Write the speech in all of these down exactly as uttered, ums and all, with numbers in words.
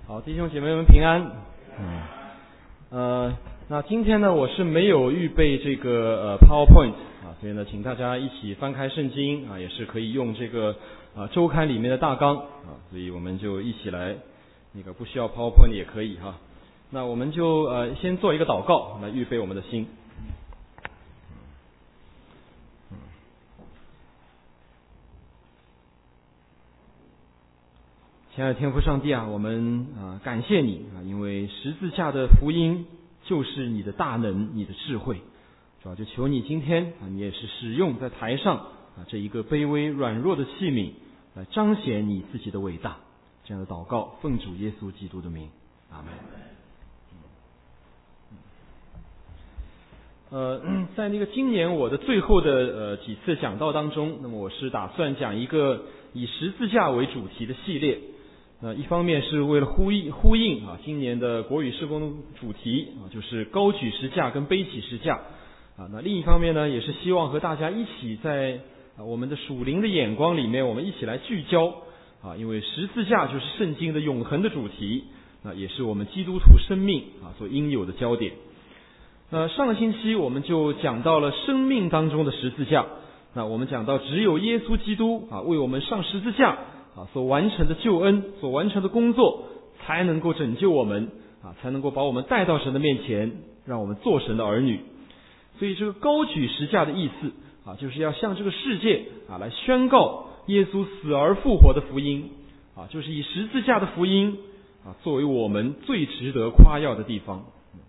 好，弟兄姐妹们平安。嗯，呃，那今天呢，我是没有预备这个呃 PowerPoint 啊，所以呢，请大家一起翻开圣经啊，也是可以用这个啊周刊里面的大纲啊，所以我们就一起来，那个不需要 PowerPoint 也可以哈。那我们就呃先做一个祷告，来预备我们的心。亲爱的天父上帝啊，我们啊感谢你啊，因为十字架的福音就是你的大能，你的智慧。主要就求你今天啊，你也是使用在台上啊这一个卑微软弱的器皿，来彰显你自己的伟大。这样的祷告，奉主耶稣基督的名，阿门。呃，在那个今年我的最后的呃几次讲道当中，那么我是打算讲一个以十字架为主题的系列。呃，一方面是为了呼应呼应啊，今年的国语事工主题啊，就是高举十架跟背起十架啊。那另一方面呢，也是希望和大家一起在啊我们的属灵的眼光里面，我们一起来聚焦啊，因为十字架就是圣经的永恒的主题，啊，也是我们基督徒生命啊所应有的焦点。那上个星期我们就讲到了生命当中的十字架，那我们讲到只有耶稣基督啊为我们上十字架。啊，所完成的救恩，所完成的工作，才能够拯救我们啊，才能够把我们带到神的面前，让我们做神的儿女。所以这个高举十架的意思啊，就是要向这个世界啊来宣告耶稣死而复活的福音啊，就是以十字架的福音啊作为我们最值得夸耀的地方。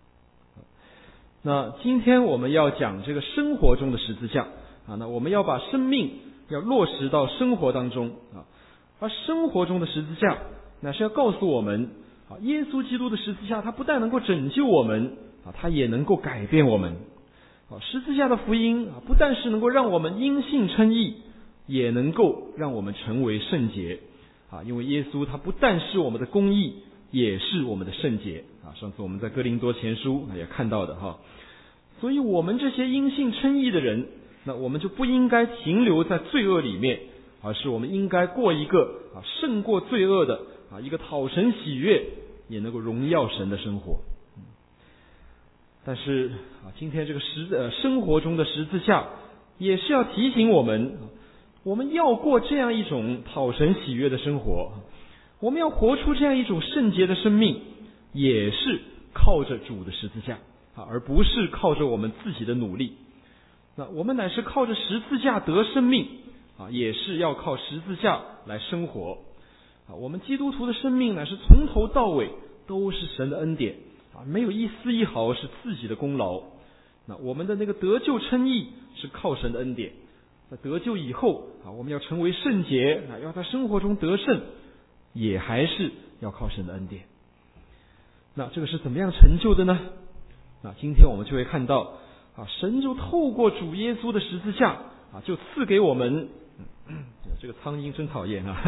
那今天我们要讲这个生活中的十字架啊，那我们要把生命要落实到生活当中啊。而生活中的十字架，乃是要告诉我们，啊，耶稣基督的十字架，它不但能够拯救我们，啊，它也能够改变我们。啊，十字架的福音啊，不但是能够让我们因信称义，也能够让我们成为圣洁。啊，因为耶稣他不但是我们的公义，也是我们的圣洁。啊，上次我们在哥林多前书也看到的哈。所以我们这些因信称义的人，那我们就不应该停留在罪恶里面。而是我们应该过一个啊胜过罪恶的啊一个讨神喜悦也能够荣耀神的生活。但是啊今天这个十呃生活中的十字架也是要提醒我们，我们要过这样一种讨神喜悦的生活，我们要活出这样一种圣洁的生命，也是靠着主的十字架啊，而不是靠着我们自己的努力。那我们乃是靠着十字架得生命。啊，也是要靠十字架来生活啊！我们基督徒的生命乃是从头到尾都是神的恩典啊，没有一丝一毫是自己的功劳。那我们的那个得救称义是靠神的恩典，在得救以后啊，我们要成为圣洁啊，要在生活中得胜，也还是要靠神的恩典。那这个是怎么样成就的呢？那今天我们就会看到啊，神就透过主耶稣的十字架啊，就赐给我们。这个苍蝇真讨厌啊！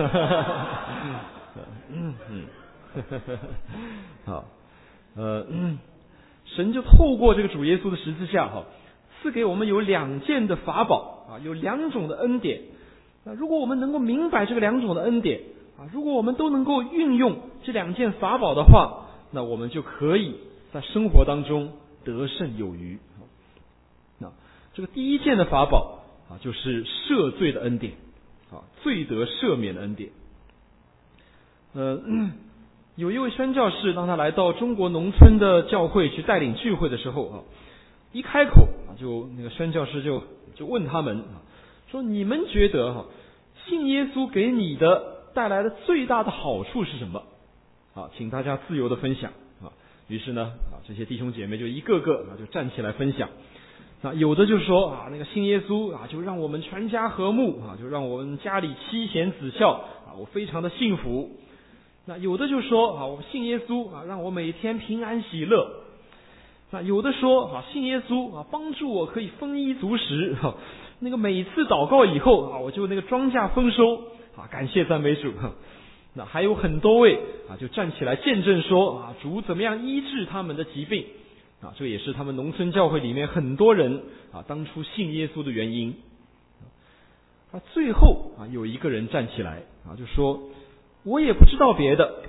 嗯嗯，好，呃，神就透过这个主耶稣的十字架哈，赐给我们有两件的法宝啊，有两种的恩典。那如果我们能够明白这个两种的恩典啊，如果我们都能够运用这两件法宝的话，那我们就可以在生活当中得胜有余。那这个第一件的法宝啊，就是赦罪的恩典。啊，罪得赦免的恩典。呃，有一位宣教士，当他来到中国农村的教会去带领聚会的时候啊，一开口啊，就那个宣教士就就问他们啊，说你们觉得哈、啊，信耶稣给你的带来的最大的好处是什么？啊，请大家自由的分享啊。于是呢，啊，这些弟兄姐妹就一个个啊就站起来分享。那有的就说啊，那个信耶稣啊，就让我们全家和睦啊，就让我们家里妻贤子孝啊，我非常的幸福。那有的就说啊，我信耶稣啊，让我每天平安喜乐。那有的说啊，信耶稣啊，帮助我可以丰衣足食哈、啊，那个每次祷告以后啊，我就那个庄稼丰收啊，感谢赞美主。啊、那还有很多位啊，就站起来见证说啊，主怎么样医治他们的疾病。啊，这也是他们农村教会里面很多人啊当初信耶稣的原因。啊，最后啊有一个人站起来啊就说，我也不知道别的，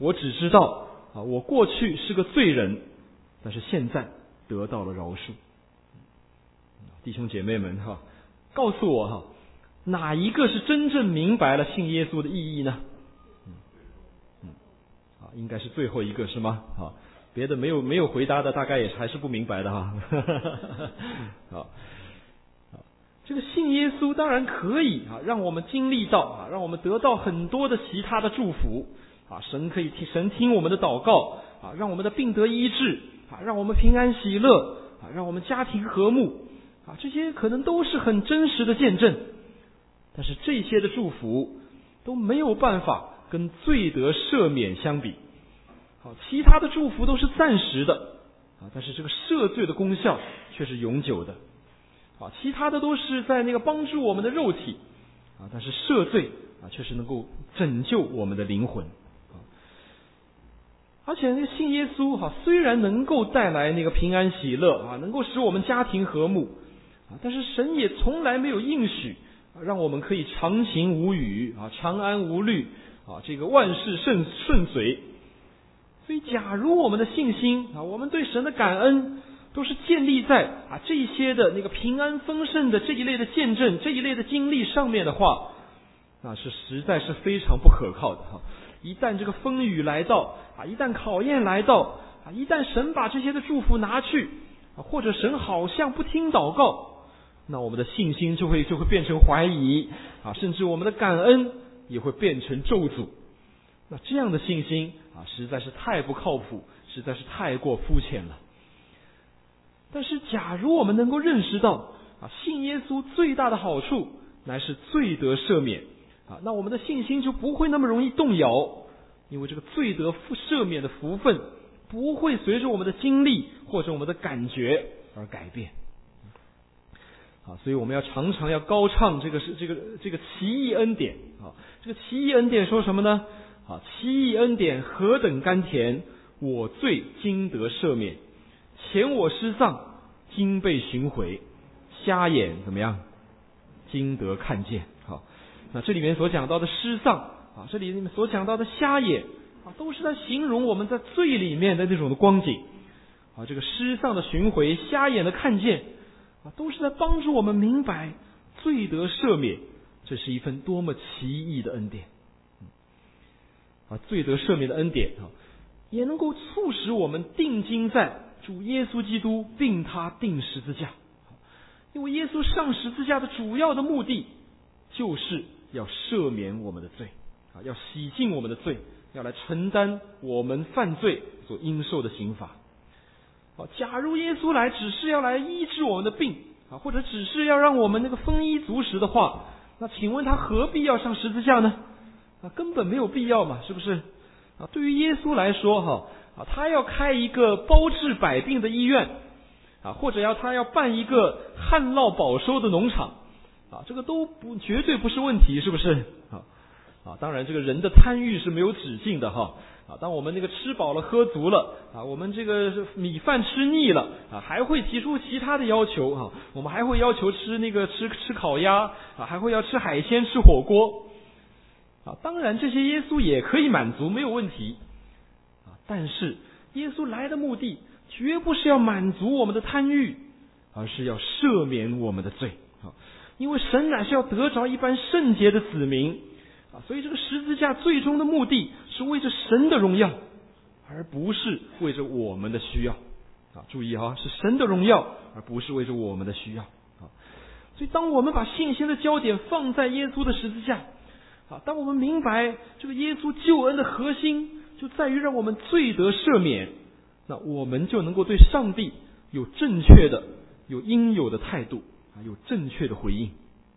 我只知道啊，我过去是个罪人，但是现在得到了饶恕。弟兄姐妹们哈，告诉我哈，哪一个是真正明白了信耶稣的意义呢？嗯嗯，啊，应该是最后一个是吗？啊，别的没有没有回答的，大概也还是不明白的哈。好，这个信耶稣当然可以啊，让我们经历到啊，让我们得到很多的其他的祝福啊，神可以听神听我们的祷告啊，让我们的病得医治啊，让我们平安喜乐啊，让我们家庭和睦啊，这些可能都是很真实的见证。但是这些的祝福都没有办法跟罪得赦免相比。好，其他的祝福都是暂时的啊，但是这个赦罪的功效却是永久的。啊，其他的都是在那个帮助我们的肉体啊，但是赦罪啊，却是能够拯救我们的灵魂啊。而且那个信耶稣哈，虽然能够带来那个平安喜乐啊，能够使我们家庭和睦啊，但是神也从来没有应许让我们可以长行无虞啊，长安无虑啊，这个万事顺顺遂。所以，假如我们的信心啊，我们对神的感恩，都是建立在啊这些的那个平安丰盛的这一类的见证、这一类的经历上面的话，那是实在是非常不可靠的哈。一旦这个风雨来到啊，一旦考验来到啊，一旦神把这些的祝福拿去啊，或者神好像不听祷告，那我们的信心就会就会变成怀疑啊，甚至我们的感恩也会变成咒诅。那这样的信心啊，实在是太不靠谱，实在是太过肤浅了。但是假如我们能够认识到啊，信耶稣最大的好处乃是罪得赦免啊，那我们的信心就不会那么容易动摇，因为这个罪得赦免的福分不会随着我们的经历或者我们的感觉而改变啊，所以我们要常常要高唱这个是这个这个奇异恩典啊，这个奇异恩典说什么呢？啊，奇异恩典何等甘甜，我罪今得赦免。前我失丧，今被寻回；瞎眼怎么样？今得看见。好，那这里面所讲到的失丧啊，这里面所讲到的瞎眼啊，都是在形容我们在罪里面的那种的光景啊。这个失丧的寻回，瞎眼的看见啊，都是在帮助我们明白罪得赦免，这是一份多么奇异的恩典啊！罪得赦免的恩典啊，也能够促使我们定睛在主耶稣基督并他定十字架，因为耶稣上十字架的主要的目的就是要赦免我们的罪啊，要洗净我们的罪，要来承担我们犯罪所应受的刑罚啊。假如耶稣来只是要来医治我们的病啊，或者只是要让我们那个丰衣足食的话，那请问他何必要上十字架呢？啊，根本没有必要嘛，是不是啊？对于耶稣来说哈。啊，他要开一个包治百病的医院啊，或者要他要办一个旱涝保收的农场啊，这个都不绝对不是问题，是不是啊？啊，当然这个人的贪欲是没有止境的哈啊，当我们那个吃饱了喝足了啊，我们这个米饭吃腻了啊，还会提出其他的要求啊，我们还会要求吃那个吃吃烤鸭啊，还会要吃海鲜吃火锅啊，当然这些耶稣也可以满足，没有问题。但是耶稣来的目的绝不是要满足我们的贪欲，而是要赦免我们的罪啊！因为神乃是要得着一般圣洁的子民啊，所以这个十字架最终的目的是为着神的荣耀，而不是为着我们的需要啊！注意哈，是神的荣耀，而不是为着我们的需要啊！所以当我们把信心的焦点放在耶稣的十字架啊，当我们明白这个耶稣救恩的核心就在于让我们罪得赦免，那我们就能够对上帝有正确的、有应有的态度啊，有正确的回应。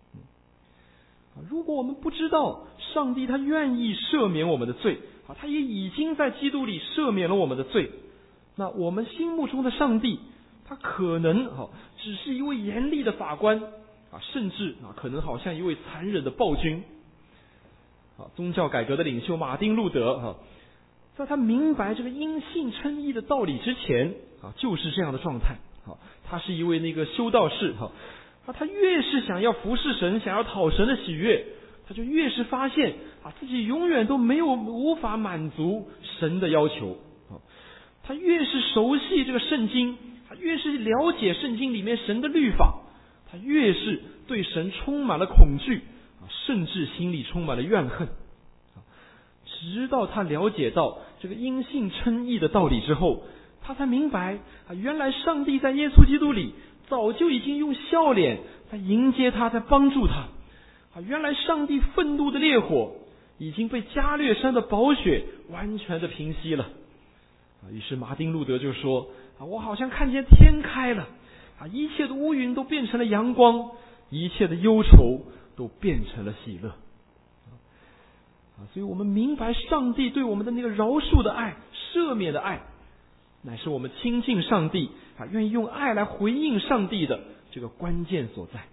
如果我们不知道上帝他愿意赦免我们的罪啊，他也已经在基督里赦免了我们的罪，那我们心目中的上帝，他可能啊只是一位严厉的法官啊，甚至啊可能好像一位残忍的暴君啊。宗教改革的领袖马丁路德啊。在他明白这个因信称义的道理之前啊，就是这样的状态啊。他是一位那个修道士哈，啊，他越是想要服侍神，想要讨神的喜悦， 他就越是发现啊，自己永远都没有无法满足神的要求。他越是熟悉这个圣经，他越是了解圣经里面神的律法，他越是对神充满了恐惧，甚至心里充满了怨恨。直到他了解到这个因信称义的道理之后，他才明白啊，原来上帝在耶稣基督里早就已经用笑脸在迎接他，在帮助他。啊，原来上帝愤怒的烈火已经被加略山的宝血完全的平息了。啊，于是马丁路德就说啊，我好像看见天开了，啊，一切的乌云都变成了阳光，一切的忧愁都变成了喜乐。啊，所以我们明白上帝对我们的那个饶恕的爱、赦免的爱，乃是我们亲近上帝啊，愿意用爱来回应上帝的这个关键所在。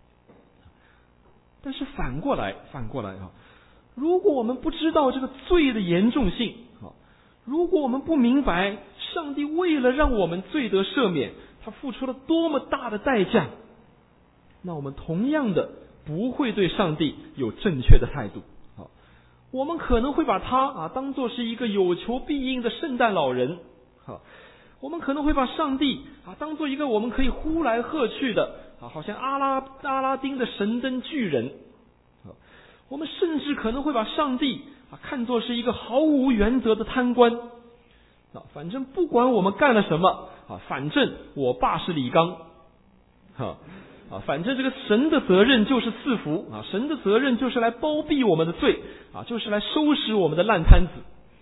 但是反过来，反过来啊，如果我们不知道这个罪的严重性啊，如果我们不明白上帝为了让我们罪得赦免，他付出了多么大的代价，那我们同样的不会对上帝有正确的态度。我们可能会把他啊当作是一个有求必应的圣诞老人，好，我们可能会把上帝啊当作一个我们可以呼来喝去的啊，好像阿拉阿拉丁的神灯巨人，好，我们甚至可能会把上帝啊看作是一个毫无原则的贪官啊，反正不管我们干了什么啊，反正我爸是李刚，哈。啊，反正这个神的责任就是赐福啊，神的责任就是来包庇我们的罪啊，就是来收拾我们的烂摊子。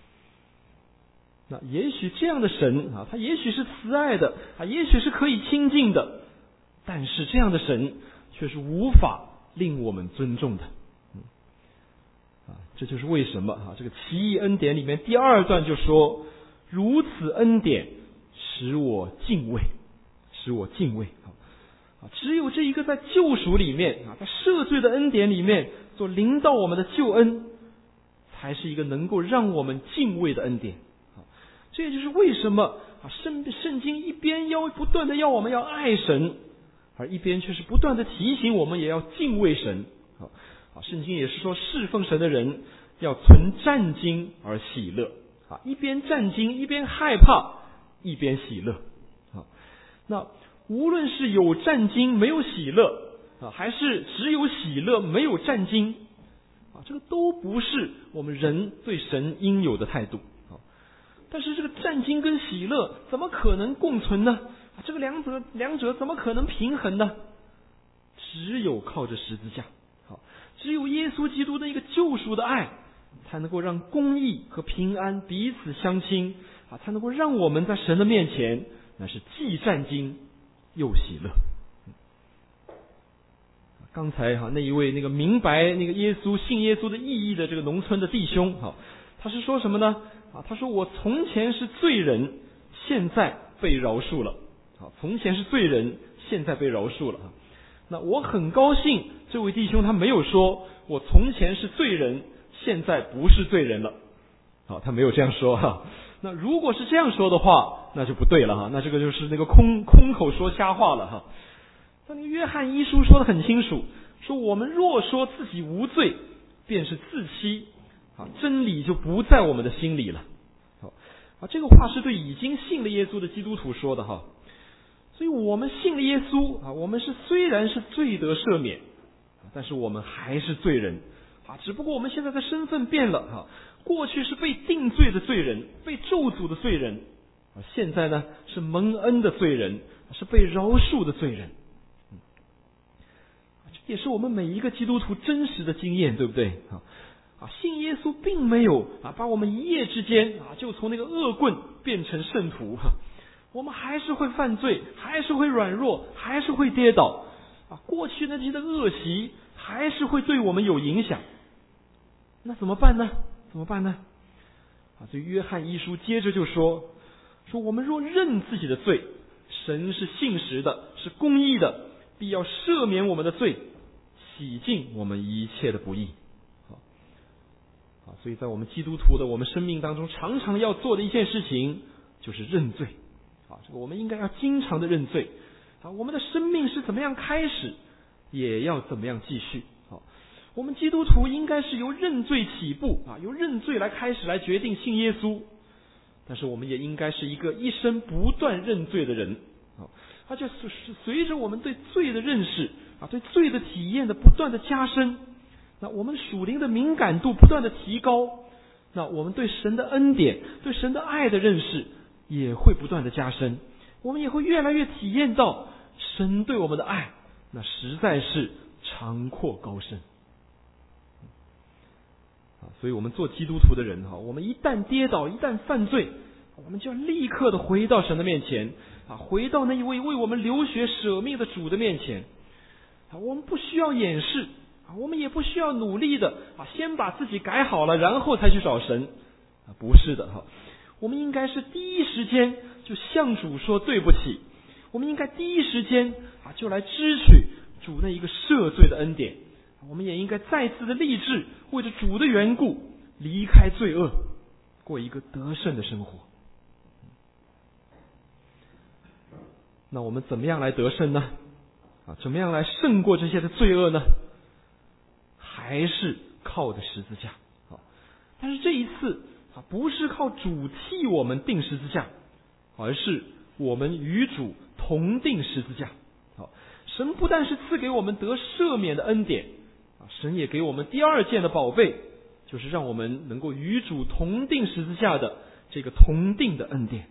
那也许这样的神啊，他也许是慈爱的啊，也许是可以亲近的，但是这样的神却是无法令我们尊重的。嗯，啊，这就是为什么啊，这个奇异恩典里面第二段就说，如此恩典使我敬畏，使我敬畏。啊，只有这一个在救赎里面啊，在赦罪的恩典里面所临到我们的救恩，才是一个能够让我们敬畏的恩典。啊，这也就是为什么啊，圣圣经一边要不断的要我们要爱神，而一边却是不断的提醒我们也要敬畏神。啊，啊，圣经也是说侍奉神的人要存战兢而喜乐。啊，一边战兢，一边害怕，一边喜乐。啊，那无论是有战兢没有喜乐啊，还是只有喜乐没有战兢啊，这个都不是我们人对神应有的态度啊。但是这个战兢跟喜乐怎么可能共存呢？啊，这个两者两者怎么可能平衡呢？只有靠着十字架，好，只有耶稣基督的一个救赎的爱，才能够让公义和平安彼此相亲啊，才能够让我们在神的面前那是既战兢又喜乐。刚才哈那一位那个明白那个耶稣信耶稣的意义的这个农村的弟兄哈，他是说什么呢？啊，他说我从前是罪人，现在被饶恕了。好，从前是罪人，现在被饶恕了。那我很高兴，这位弟兄他没有说我从前是罪人，现在不是罪人了。好，他没有这样说哈。那如果是这样说的话，那就不对了哈，那这个就是那个空空口说瞎话了哈。那那个约翰一书说得很清楚，说我们若说自己无罪，便是自欺啊，真理就不在我们的心里了。好啊，这个话是对已经信了耶稣的基督徒说的哈。所以我们信了耶稣啊，我们是虽然是罪得赦免，但是我们还是罪人啊，只不过我们现在的身份变了哈。过去是被定罪的罪人，被咒诅的罪人，啊，现在呢是蒙恩的罪人，是被饶恕的罪人。嗯，这也是我们每一个基督徒真实的经验，对不对？啊，啊，信耶稣并没有啊把我们一夜之间啊就从那个恶棍变成圣徒哈，我们还是会犯罪，还是会软弱，还是会跌倒啊，过去那些的恶习还是会对我们有影响。那怎么办呢？怎么办呢？啊，这约翰一书接着就说，说我们若认自己的罪，神是信实的，是公义的，必要赦免我们的罪，洗净我们一切的不义。好，啊，所以在我们基督徒的我们生命当中，常常要做的一件事情就是认罪。啊，这个我们应该要经常的认罪。啊，我们的生命是怎么样开始，也要怎么样继续。好， 我们基督徒应该是由认罪起步啊，由认罪来开始来决定信耶稣。但是我们也应该是一个一生不断认罪的人啊，而且随着我们对罪的认识啊，对罪的体验的不断的加深，那我们属灵的敏感度不断的提高，那我们对神的恩典、对神的爱的认识也会不断的加深，我们也会越来越体验到神对我们的爱，那实在是长阔高深啊！所以我们做基督徒的人哈，我们一旦跌倒，一旦犯罪，我们就要立刻的回到神的面前啊，回到那一位为我们流血舍命的主的面前啊！我们不需要掩饰啊，我们也不需要努力的啊，先把自己改好了，然后才去找神啊！不是的哈，我们应该是第一时间就向主说对不起，我们应该第一时间啊就来支取主那一个赦罪的恩典。我们也应该再次的立志，为着主的缘故离开罪恶，过一个得胜的生活。那我们怎么样来得胜呢？啊，怎么样来胜过这些的罪恶呢？还是靠着十字架啊！但是这一次啊，不是靠主替我们定十字架，而是我们与主同定十字架。好，神不但是赐给我们得赦免的恩典啊，神也给我们第二件的宝贝，就是让我们能够与主同定十字架的这个同定的恩典。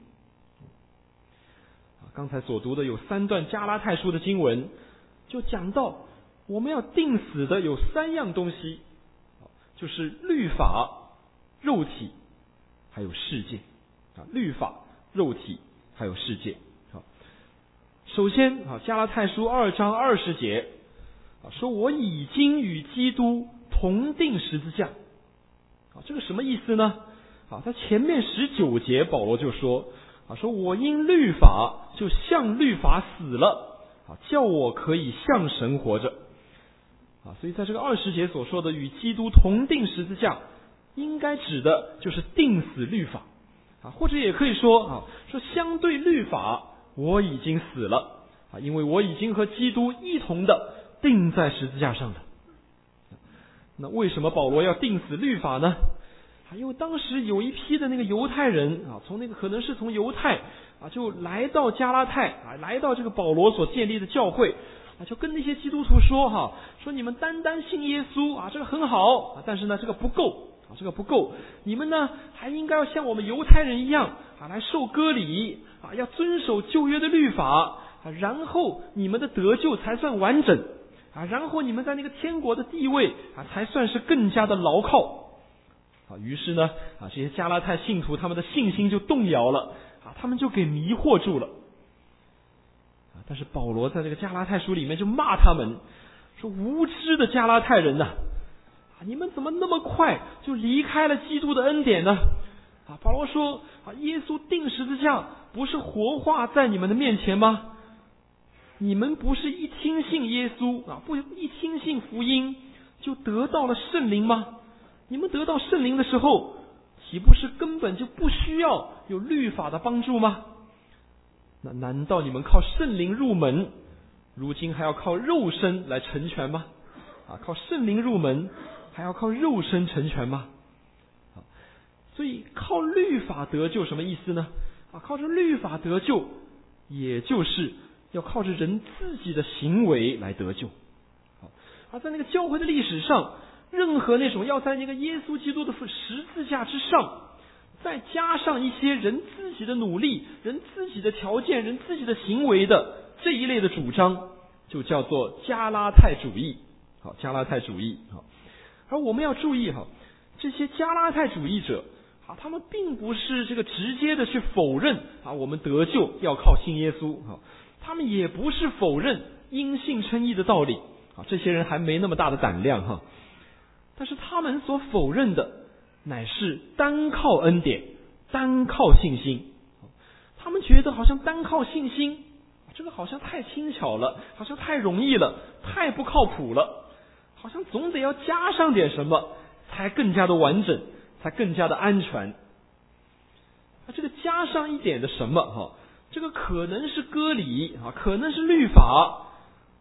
啊，刚才所读的有三段加拉太书的经文，就讲到我们要定死的有三样东西，就是律法、肉体还有世界啊，律法、肉体还有世界。好，首先啊，加拉太书二章二十节啊，说我已经与基督同定十字架。啊，这个什么意思呢？啊，在前面十九节保罗就说啊，说我因律法就向律法死了啊，叫我可以向神活着。啊，所以在这个二十节所说的与基督同定十字架，应该指的就是定死律法啊，或者也可以说啊，说相对律法我已经死了啊，因为我已经和基督一同的钉在十字架上了。那为什么保罗要定死律法呢？啊，因为当时有一批的那个犹太人啊，从那个可能是从犹太啊，就来到加拉太啊，来到这个保罗所建立的教会。啊，就跟那些基督徒说哈，说你们单单信耶稣啊，这个很好啊，但是呢，这个不够啊，这个不够，你们呢还应该要像我们犹太人一样啊，来受割礼啊，要遵守旧约的律法啊，然后你们的得救才算完整啊，然后你们在那个天国的地位啊，才算是更加的牢靠啊。于是呢啊，这些加拉太信徒他们的信心就动摇了啊，他们就给迷惑住了。但是保罗在这个加拉太书里面就骂他们，说无知的加拉太人呐、啊，你们怎么那么快就离开了基督的恩典呢？啊，保罗说啊，耶稣钉十字架不是活化在你们的面前吗？你们不是一听信耶稣啊，不一听信福音就得到了圣灵吗？你们得到圣灵的时候，岂不是根本就不需要有律法的帮助吗？那难道你们靠圣灵入门，如今还要靠肉身来成全吗？啊，靠圣灵入门，还要靠肉身成全吗？啊，所以靠律法得救什么意思呢？啊，靠着律法得救，也就是要靠着人自己的行为来得救。好，而在那个教会的历史上，任何那种要在那个耶稣基督的十字架之上，再加上一些人自己的努力、人自己的条件、人自己的行为的这一类的主张，就叫做加拉太主义。好，加拉太主义。好，而我们要注意哈，这些加拉太主义者啊，他们并不是这个直接的去否认啊，我们得救要靠信耶稣啊，他们也不是否认因信称义的道理啊，这些人还没那么大的胆量哈。但是他们所否认的乃是单靠恩典，单靠信心。他们觉得好像单靠信心，这个好像太轻巧了，好像太容易了，太不靠谱了，好像总得要加上点什么才更加的完整，才更加的安全。这个加上一点的什么哈，这个可能是割礼啊，可能是律法，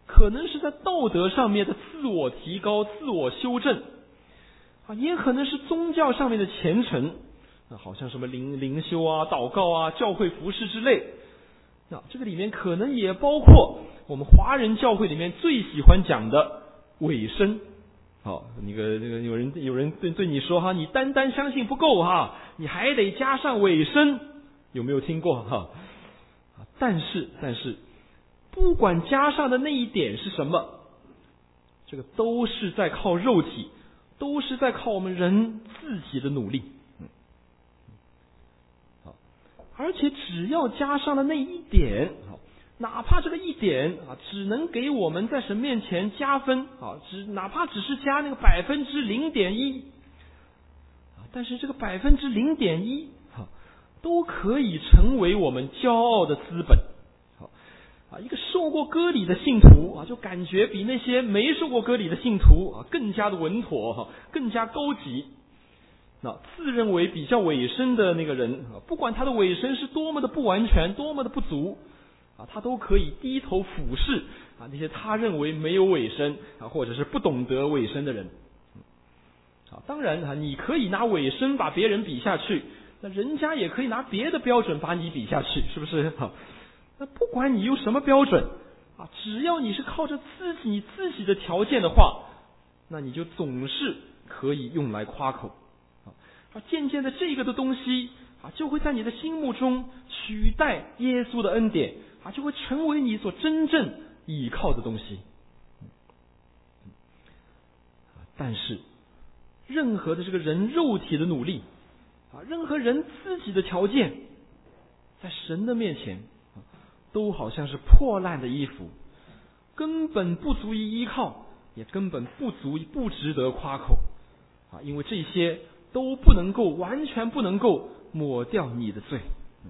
可能是在道德上面的自我提高、自我修正啊，也可能是宗教上面的虔诚啊，好像什么灵灵修啊、祷告啊、教会服事之类。那这个里面可能也包括我们华人教会里面最喜欢讲的委身。好，那个那个有人有人对对你说哈，你单单相信不够哈，你还得加上委身，有没有听过哈？但是但是，不管加上的那一点是什么，这个都是在靠肉体，都是在靠我们人自己的努力。嗯，好，而且只要加上了那一点，好，哪怕这个一点啊，只能给我们在神面前加分啊，只哪怕只是加那个百分之零点一，啊，但是这个百分之零点一，哈，都可以成为我们骄傲的资本。好，啊，一个受过割礼的信徒啊，就感觉比那些没受过割礼的信徒啊更加的稳妥哈，更加高级。那自认为比较委身的那个人啊，不管他的委身是多么的不完全，多么的不足。啊，他都可以低头俯视啊那些他认为没有委身啊，或者是不懂得委身的人。啊，当然啊，你可以拿委身把别人比下去，那人家也可以拿别的标准把你比下去，是不是？好，那不管你用什么标准啊，只要你是靠着自己你自己的条件的话，那你就总是可以用来夸口。啊，渐渐的这个的东西啊，就会在你的心目中取代耶稣的恩典。啊，就会成为你所真正倚靠的东西。但是，任何的这个人肉体的努力，啊，任何人自己的条件，在神的面前，都好像是破烂的衣服，根本不足以依靠，也根本不足以不值得夸口。啊，因为这些都不能够完全不能够抹掉你的罪。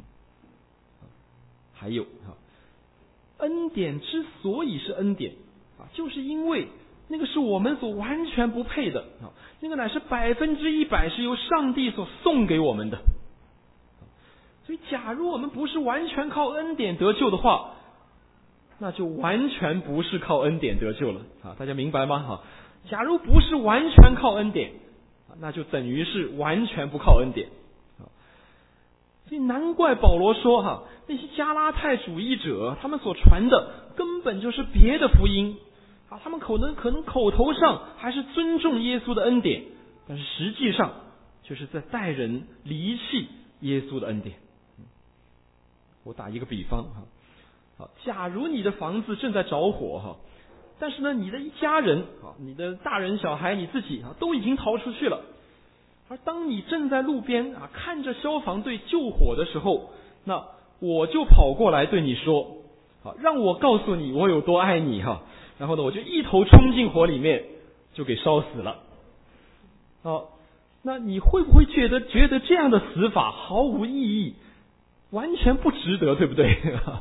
还有啊。恩典之所以是恩典啊，就是因为那个是我们所完全不配的啊，那个乃是百分之一百是由上帝所送给我们的。所以，假如我们不是完全靠恩典得救的话，那就完全不是靠恩典得救了啊！大家明白吗？哈，假如不是完全靠恩典，那就等于是完全不靠恩典。所以难怪保罗说哈，那些加拉太主义者他们所传的根本就是别的福音啊，他们可能可能口头上还是尊重耶稣的恩典，但是实际上就是在带人离弃耶稣的恩典。我打一个比方哈，好，假如你的房子正在着火哈，但是呢，你的一家人啊，你的大人小孩你自己啊，都已经逃出去了。而当你正在路边啊，看着消防队救火的时候，那我就跑过来对你说，好，让我告诉你我有多爱你哈。然后呢，我就一头冲进火里面，就给烧死了。好，那你会不会觉得觉得这样的死法毫无意义，完全不值得，对不对？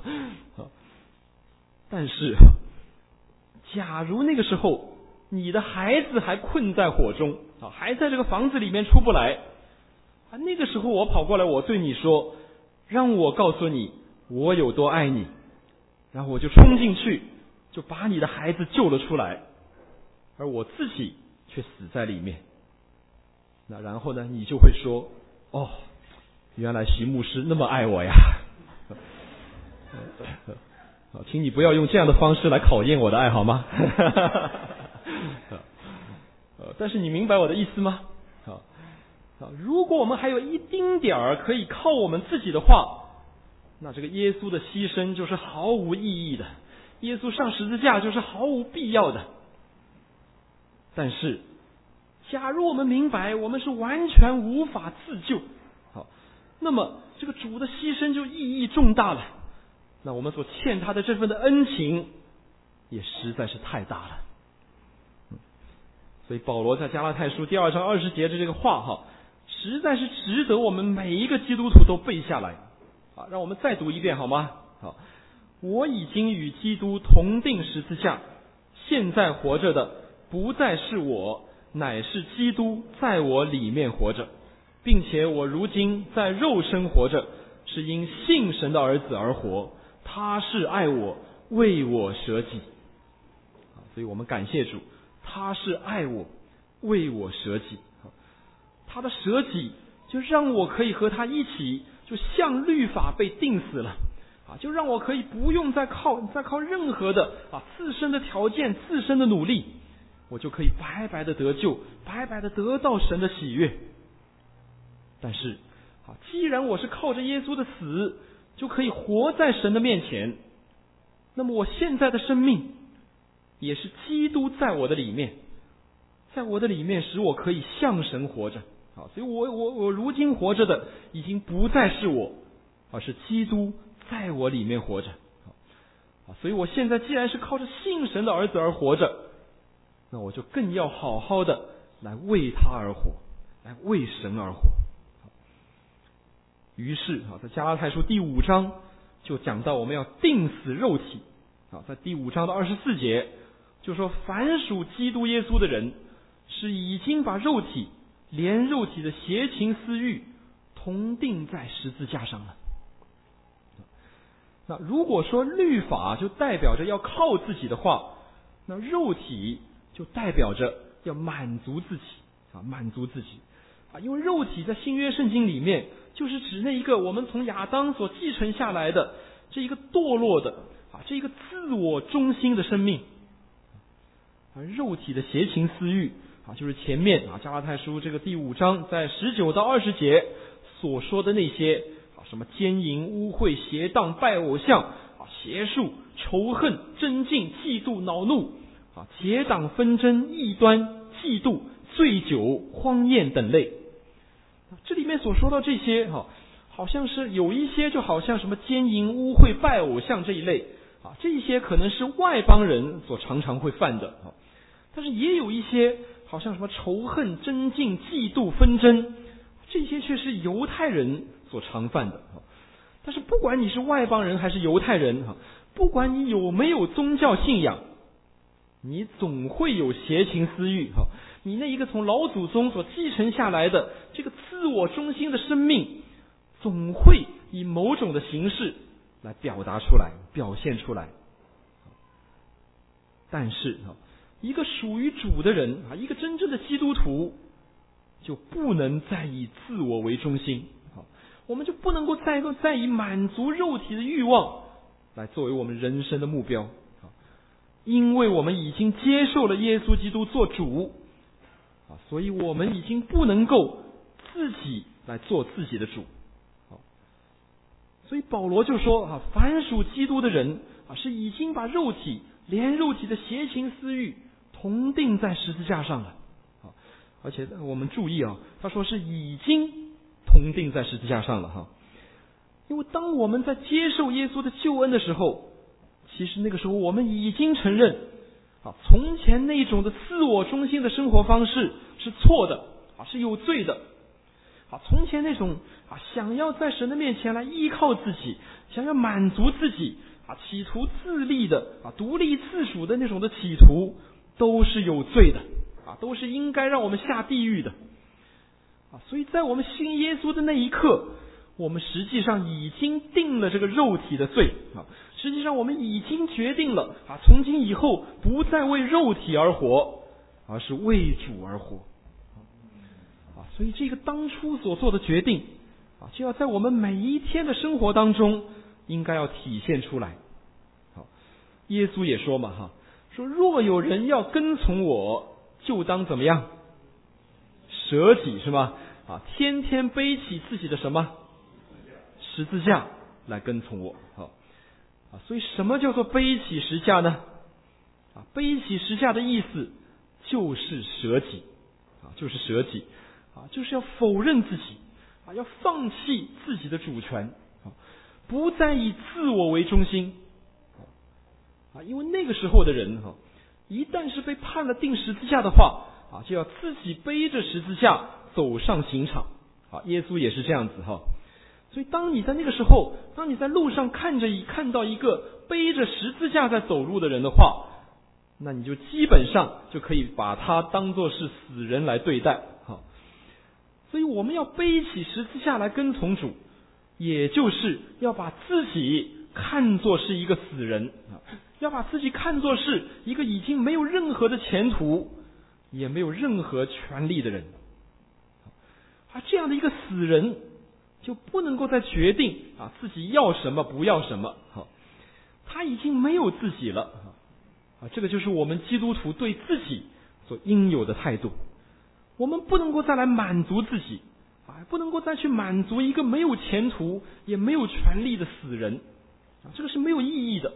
但是，假如那个时候你的孩子还困在火中啊，还在这个房子里面出不来啊，那个时候我跑过来，我对你说，让我告诉你我有多爱你，然后我就冲进去，就把你的孩子救了出来，而我自己却死在里面。那然后呢，你就会说，哦，原来徐牧师那么爱我呀。请你不要用这样的方式来考验我的爱好吗？但是你明白我的意思吗？如果我们还有一丁点儿可以靠我们自己的话，那这个耶稣的牺牲就是毫无意义的，耶稣上十字架就是毫无必要的。但是假如我们明白我们是完全无法自救，好，那么这个主的牺牲就意义重大了，那我们所欠他的这份的恩情也实在是太大了。所以保罗在加拉太书第二章二十节的这个话哈，实在是值得我们每一个基督徒都背下来啊！让我们再读一遍好吗？好，我已经与基督同定十字架，现在活着的不再是我，乃是基督在我里面活着，并且我如今在肉身活着，是因信神的儿子而活，他是爱我，为我舍己。 所以我们感谢主，他是爱我，为我舍己。他的舍己就让我可以和他一起，就像律法被钉死了啊，就让我可以不用再靠再靠任何的啊自身的条件、自身的努力，我就可以白白的得救，白白的得到神的喜悦。但是啊，既然我是靠着耶稣的死就可以活在神的面前，那么我现在的生命也是基督在我的里面，在我的里面使我可以向神活着啊，所以我我我如今活着的已经不再是我，而是基督在我里面活着啊，所以我现在既然是靠着信神的儿子而活着，那我就更要好好的来为他而活，来为神而活。于是啊，在加拉太书第五章就讲到我们要钉死肉体啊，在第五章的二十四节就说，凡属基督耶稣的人是已经把肉体连肉体的邪情私欲同钉在十字架上了。那如果说律法就代表着要靠自己的话，那肉体就代表着要满足自己啊，满足自己啊，因为肉体在新约圣经里面就是指那一个我们从亚当所继承下来的这一个堕落的啊，这一个自我中心的生命。而肉体的邪情私欲啊，就是前面啊加拉太书这个第五章在十九到二十节所说的那些啊，什么奸淫、污秽、邪荡、拜偶像啊、邪术、仇恨、争竞、嫉妒、恼怒啊、结党纷争、异端、嫉妒、醉酒、荒宴等类。这里面所说到这些哈，好像是有一些就好像什么奸淫、污秽、拜偶像这一类啊，这些可能是外邦人所常常会犯的啊。但是也有一些好像什么仇恨、争竞、嫉妒、纷争，这些却是犹太人所常犯的。但是不管你是外邦人还是犹太人，不管你有没有宗教信仰，你总会有邪情私欲，你那一个从老祖宗所继承下来的这个自我中心的生命，总会以某种的形式来表达出来、表现出来。但是一个属于主的人啊，一个真正的基督徒，就不能再以自我为中心，我们就不能够再再以满足肉体的欲望来作为我们人生的目标，因为我们已经接受了耶稣基督做主啊，所以我们已经不能够自己来做自己的主。所以保罗就说啊，凡属基督的人啊，是已经把肉体连肉体的邪情私欲同钉在十字架上了。而且我们注意啊，他说是已经同钉在十字架上了哈。因为当我们在接受耶稣的救恩的时候，其实那个时候我们已经承认啊，从前那种的自我中心的生活方式是错的啊，是有罪的。啊，从前那种啊想要在神的面前来依靠自己，想要满足自己啊，企图自立的啊，独立自主的那种的企图，都是有罪的啊，都是应该让我们下地狱的啊。所以在我们信耶稣的那一刻，我们实际上已经定了这个肉体的罪啊，实际上我们已经决定了啊，从今以后不再为肉体而活，而是为主而活。所以这个当初所做的决定啊，就要在我们每一天的生活当中应该要体现出来。好，耶稣也说嘛哈，说若有人要跟从我，就当怎么样？舍己是吧？啊，天天背起自己的什么十字架来跟从我。好啊，所以什么叫做背起十字架呢？啊，背起十字架的意思就是舍己啊，就是舍己。啊，就是要否认自己啊，要放弃自己的主权啊，不再以自我为中心啊，因为那个时候的人哈，一旦是被判了钉十字架的话啊，就要自己背着十字架走上刑场啊。耶稣也是这样子哈，所以当你在那个时候，当你在路上看着一看到一个背着十字架在走路的人的话，那你就基本上就可以把他当作是死人来对待。所以我们要背起十字架来跟从主，也就是要把自己看作是一个死人， 要把自己看作是一个已经没有任何的前途，也没有任何权利的人。而这样的一个死人，就不能够再决定啊自己要什么不要什么，好，他已经没有自己了啊，这个就是我们基督徒对自己所应有的态度。我们不能够再来满足自己啊，不能够再去满足一个没有前途也没有权利的死人啊，这个是没有意义的。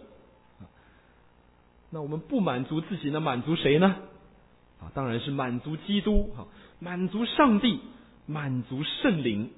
那我们不满足自己，那满足谁呢？啊，当然是满足基督啊，满足上帝，满足圣灵。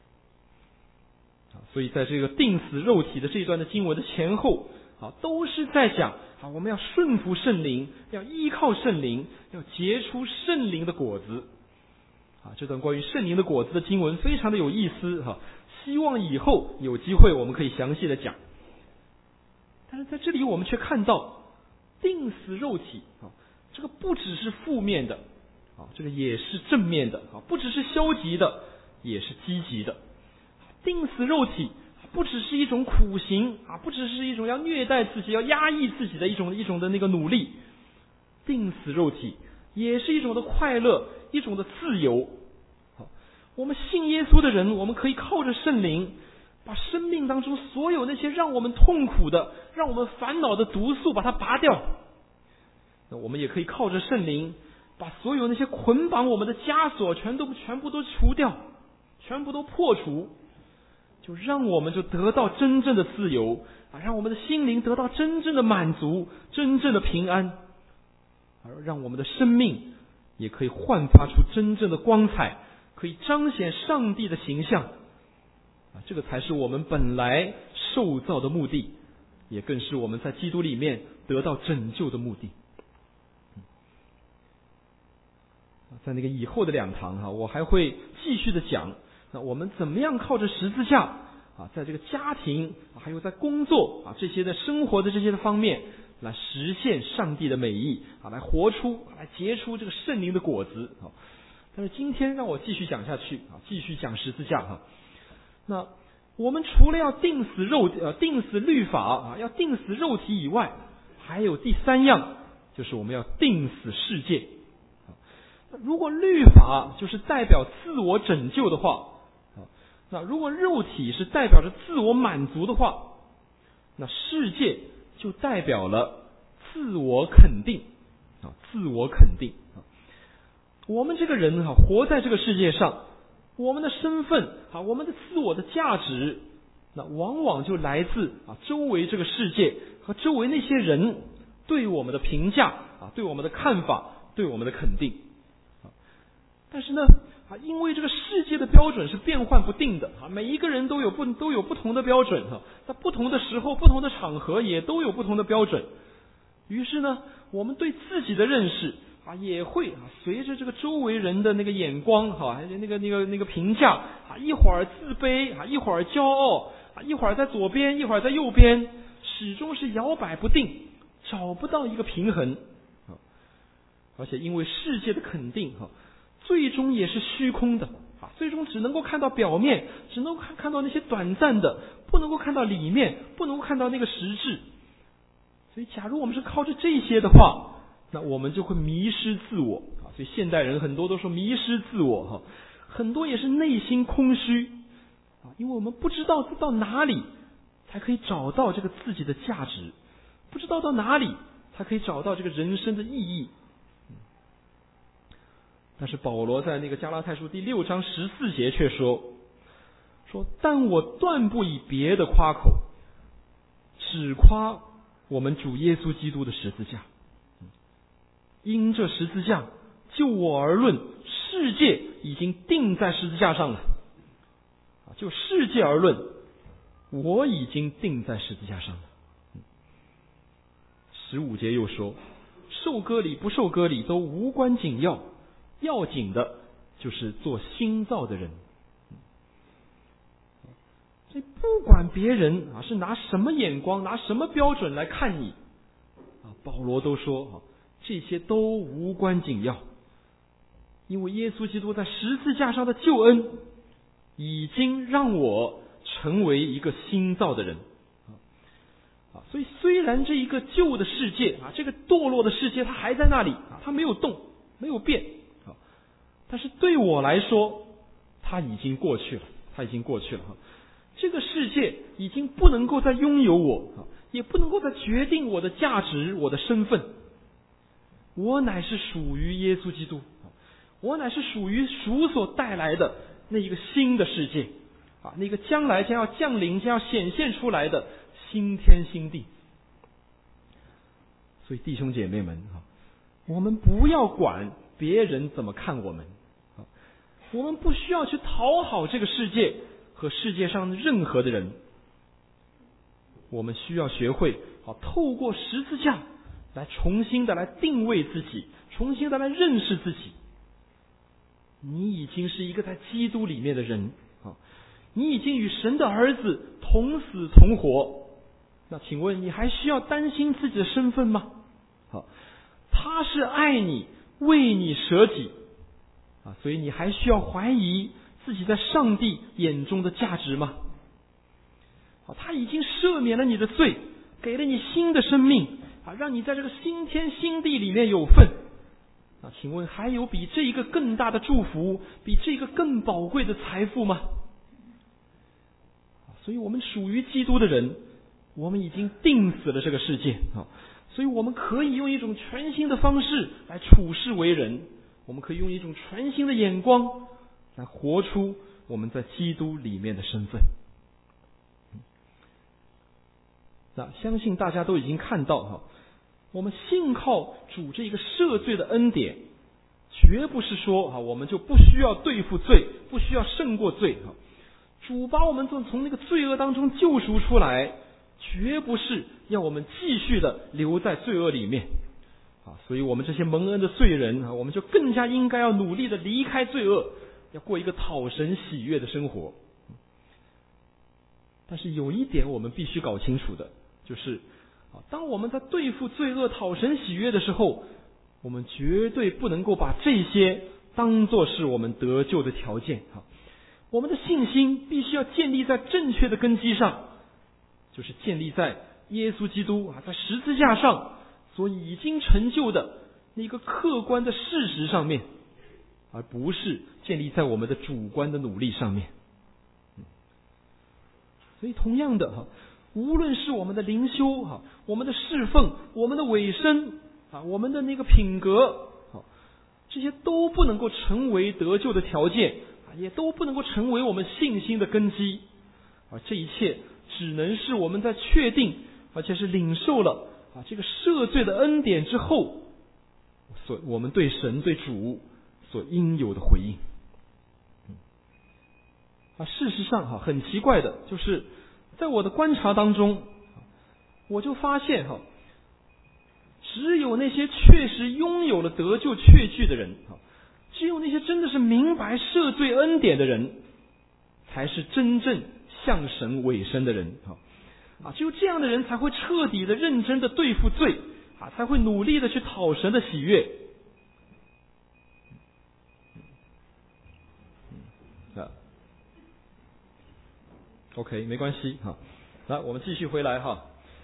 所以在这个定死肉体的这一段的经文的前后啊，都是在讲啊，我们要顺服圣灵，要依靠圣灵，要结出圣灵的果子。啊，这段关于圣灵的果子的经文非常的有意思哈，希望以后有机会我们可以详细的讲。但是在这里我们却看到定死肉体啊，这个不只是负面的啊，这个也是正面的啊，不只是消极的，也是积极的。定死肉体不只是一种苦行啊，不只是一种要虐待自己、要压抑自己的一种一种的那个努力，定死肉体也是一种的快乐，一种的自由。好，我们信耶稣的人，我们可以靠着圣灵，把生命当中所有那些让我们痛苦的、让我们烦恼的毒素把它拔掉。那我们也可以靠着圣灵，把所有那些捆绑我们的枷锁全都全部都除掉，全部都破除。就让我们就得到真正的自由啊，让我们的心灵得到真正的满足，真正的平安，而让我们的生命也可以焕发出真正的光彩，可以彰显上帝的形象啊，这个才是我们本来受造的目的，也更是我们在基督里面得到拯救的目的。在那个以后的两堂哈，我还会继续的讲。那我们怎么样靠着十字架啊，在这个家庭还有在工作啊这些的生活的这些的方面，来实现上帝的美意啊，来活出来结出这个圣灵的果子啊。但是今天让我继续讲下去啊，继续讲十字架哈。那我们除了要定死肉呃定死律法啊，要定死肉体以外，还有第三样，就是我们要定死世界。如果律法就是代表自我拯救的话，那如果肉体是代表着自我满足的话，那世界就代表了自我肯定啊，自我肯定啊。我们这个人啊，活在这个世界上，我们的身份啊，我们的自我的价值，那往往就来自啊周围这个世界和周围那些人对我们的评价啊，对我们的看法，对我们的肯定。但是呢啊，因为这个世界的标准是变幻不定的啊，每一个人都有不都有不同的标准哈，在不同的时候、不同的场合也都有不同的标准。于是呢，我们对自己的认识啊，也会啊随着这个周围人的那个眼光哈，那个那个那个评价啊，一会儿自卑啊，一会儿骄傲啊，一会儿在左边，一会儿在右边，始终是摇摆不定，找不到一个平衡啊。而且因为世界的肯定哈，最终也是虚空的啊，最终只能够看到表面，只能够看看到那些短暂的，不能够看到里面，不能够看到那个实质。所以假如我们是靠着这些的话，那我们就会迷失自我啊。所以现代人很多都说迷失自我哈，很多也是内心空虚啊，因为我们不知道到哪里才可以找到这个自己的价值，不知道到哪里才可以找到这个人生的意义。但是保罗在那个加拉太书第六章十四节却说说但我断不以别的夸口，只夸我们主耶稣基督的十字架。因这十字架，就我而论，世界已经定在十字架上了。就世界而论，我已经定在十字架上了。十五节又说，受割礼不受割礼都无关紧要，要紧的就是做新造的人。所以不管别人啊是拿什么眼光，拿什么标准来看你啊，保罗都说啊，这些都无关紧要，因为耶稣基督在十字架上的救恩已经让我成为一个新造的人啊。 所以虽然这一个旧的世界啊，这个堕落的世界它还在那里啊，它没有动，没有变啊，但是对我来说，它已经过去了，它已经过去了哈。这个世界已经不能够再拥有我啊，也不能够再决定我的价值、我的身份。我乃是属于耶稣基督，我乃是属于属所带来的那一个新的世界啊，那个将来将要降临、将要显现出来的新天新地。所以弟兄姐妹们啊，我们不要管别人怎么看我们啊，我们不需要去讨好这个世界和世界上任何的人，我们需要学会啊，透过十字架来重新的来定位自己，重新的来认识自己。你已经是一个在基督里面的人啊，你已经与神的儿子同死同活。那请问你还需要担心自己的身份吗？好，他是爱你，为你舍己啊，所以你还需要怀疑自己在上帝眼中的价值吗？好，他已经赦免了你的罪，给了你新的生命啊，让你在这个新天新地里面有份啊，请问还有比这一个更大的祝福，比这个更宝贵的财富吗？所以我们属于基督的人，我们已经定死了这个世界啊，所以我们可以用一种全新的方式来处事为人，我们可以用一种全新的眼光来活出我们在基督里面的身份。那相信大家都已经看到哈，我们信靠主这一个赦罪的恩典，绝不是说啊我们就不需要对付罪，不需要胜过罪哈。主把我们从从那个罪恶当中救赎出来，绝不是要我们继续的留在罪恶里面啊。所以我们这些蒙恩的罪人啊，我们就更加应该要努力的离开罪恶，要过一个讨神喜悦的生活。但是有一点我们必须搞清楚的，就是当我们在对付罪恶、讨神喜悦的时候，我们绝对不能够把这些当作是我们得救的条件。我们的信心必须要建立在正确的根基上，就是建立在耶稣基督啊在十字架上所已经成就的那个客观的事实上面，而不是建立在我们的主观的努力上面。所以同样的哈，无论是我们的灵修哈，我们的侍奉，我们的委身啊，我们的那个品格啊，这些都不能够成为得救的条件，也都不能够成为我们信心的根基。啊，这一切只能是我们在确定而且是领受了啊这个赦罪的恩典之后，所我们对神对主所应有的回应。啊，事实上哈，很奇怪的就是在我的观察当中，我就发现哈，只有那些确实拥有了得救确据的人，只有那些真的是明白赦罪恩典的人，才是真正向神委身的人啊！只有这样的人才会彻底的、认真的对付罪啊，才会努力的去讨神的喜悦。啊 ，OK， 没关系哈。来，我们继续回来哈。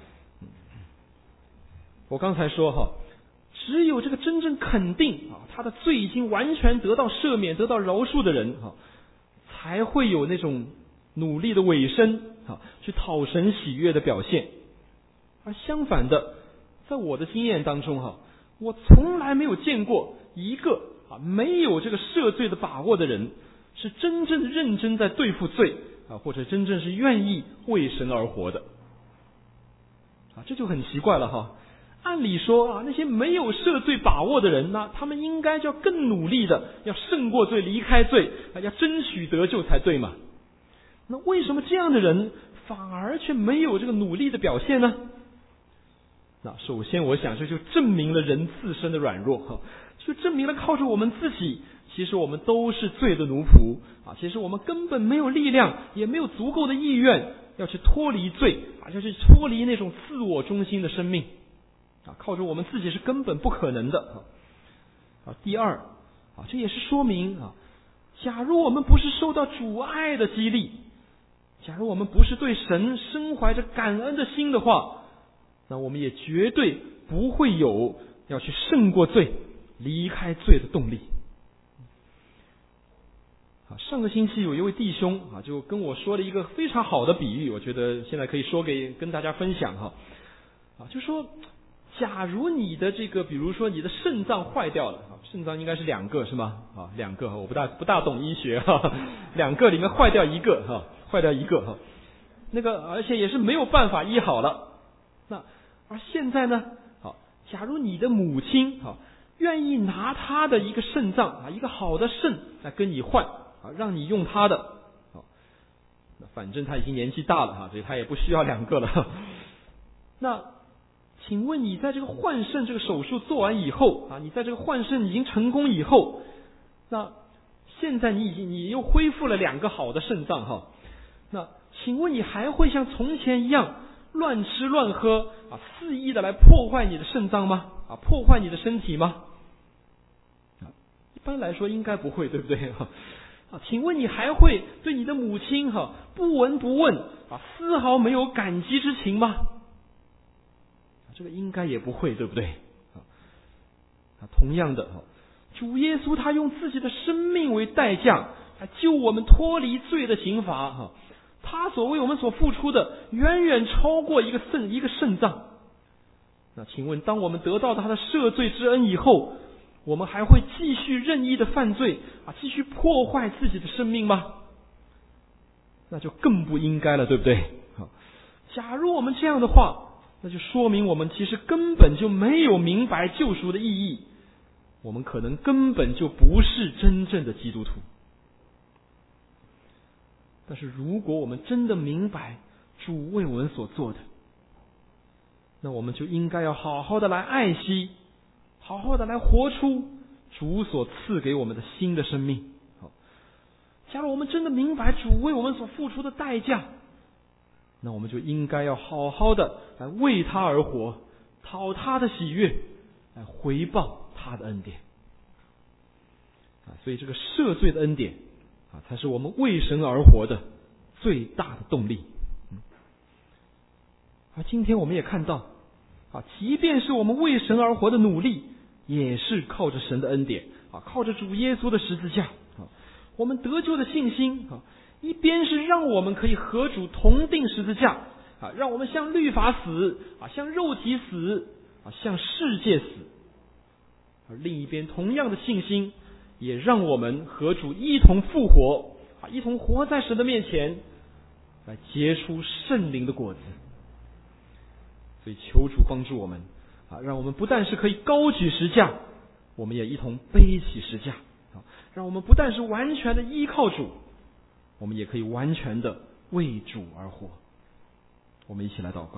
我刚才说哈，只有这个真正肯定啊，他的罪已经完全得到赦免、得到饶恕的人哈，才会有那种努力的委身啊，去讨神喜悦的表现。而相反的，在我的经验当中哈，我从来没有见过一个啊没有这个赦罪的把握的人，是真正认真在对付罪啊，或者真正是愿意为神而活的啊，这就很奇怪了哈。按理说啊，那些没有赦罪把握的人呢，他们应该就要更努力的，要胜过罪，离开罪啊，要争取得救才对嘛。那为什么这样的人反而却没有这个努力的表现呢？那首先我想这就证明了人自身的软弱哈，就证明了靠着我们自己，其实我们都是罪的奴仆啊，其实我们根本没有力量，也没有足够的意愿要去脱离罪啊，要去脱离那种自我中心的生命啊，靠着我们自己是根本不可能的啊。啊，第二啊，这也是说明啊，假如我们不是受到主爱的激励，假如我们不是对神深怀着感恩的心的话， 那我们也绝对不会有要去胜过罪、离开罪的动力。上个星期有一位弟兄啊，就跟我说了一个非常好的比喻，我觉得现在可以说给跟大家分享哈。啊，就说，假如你的这个，比如说你的肾脏坏掉了，啊，肾脏应该是两个是吗？啊，两个，我不大不大懂医学哈，两个里面坏掉一个哈，坏掉一个哈，那个而且也是没有办法医好了。那而现在呢，好，假如你的母亲好愿意拿她的一个肾脏啊，一个好的肾来跟你换。啊，让你用他的，好，那反正他已经年纪大了哈，所以他也不需要两个了。那，请问你在这个换肾这个手术做完以后啊，你在这个换肾已经成功以后，那现在你已经你又恢复了两个好的肾脏哈，那请问你还会像从前一样乱吃乱喝啊，肆意的来破坏你的肾脏吗？啊，破坏你的身体吗？啊，一般来说应该不会，对不对？啊，请问你还会对你的母亲哈、啊、不闻不问啊，丝毫没有感激之情吗？啊，这个应该也不会，对不对？啊，啊同样的，主耶稣他用自己的生命为代价，来救我们脱离罪的刑罚哈、啊。他所为我们所付出的，远远超过一个肾一个肾脏。那请问，当我们得到他的赦罪之恩以后，我们还会继续任意的犯罪啊，继续破坏自己的生命吗？那就更不应该了，对不对？好，假如我们这样的话，那就说明我们其实根本就没有明白救赎的意义，我们可能根本就不是真正的基督徒。但是如果我们真的明白主为我们所做的，那我们就应该要好好的来爱惜，好好的来活出主所赐给我们的新的生命。好，假如我们真的明白主为我们所付出的代价，那我们就应该要好好的来为他而活，讨他的喜悦，来回报他的恩典。啊，所以这个赦罪的恩典啊，才是我们为神而活的最大的动力。嗯，而今天我们也看到啊，即便是我们为神而活的努力，也是靠着神的恩典啊，靠着主耶稣的十字架啊，我们得救的信心啊，一边是让我们可以和主同定十字架啊，让我们向律法死啊，向肉体死啊，向世界死；而另一边，同样的信心也让我们和主一同复活啊，一同活在神的面前，来结出圣灵的果子。所以求主帮助我们啊，让我们不但是可以高举十架，我们也一同背起十架啊，让我们不但是完全的依靠主，我们也可以完全的为主而活。我们一起来祷告。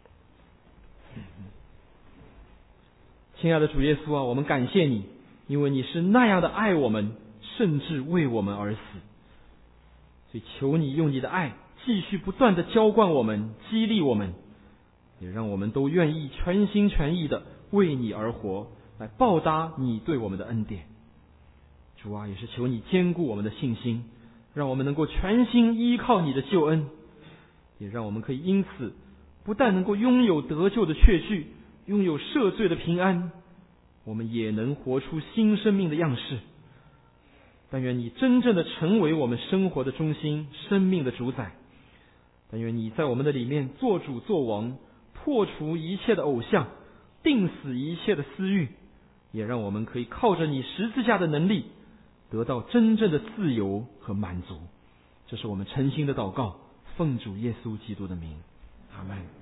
亲爱的主耶稣啊，我们感谢你，因为你是那样的爱我们，甚至为我们而死。所以求你用你的爱继续不断的浇灌我们，激励我们，也让我们都愿意全心全意的为你而活，来报答你对我们的恩典。主啊，也是求你坚固我们的信心，让我们能够全心依靠你的救恩，也让我们可以因此不但能够拥有得救的确据，拥有赦罪的平安，我们也能活出新生命的样式。但愿你真正的成为我们生活的中心，生命的主宰。但愿你在我们的里面做主做王，破除一切的偶像，定死一切的私欲，也让我们可以靠着你十字架的能力，得到真正的自由和满足。这是我们诚心的祷告，奉主耶稣基督的名，阿们。